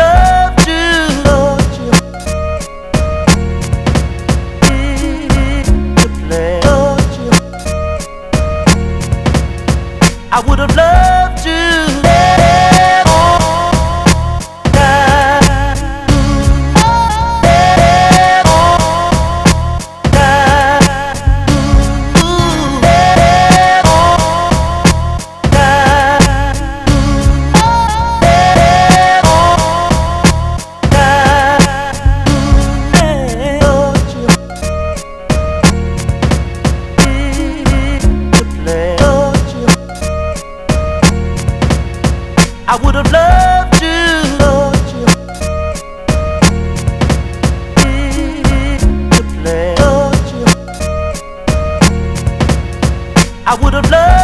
loved you to play. I would have loved you. I would have loved you to play. I would have loved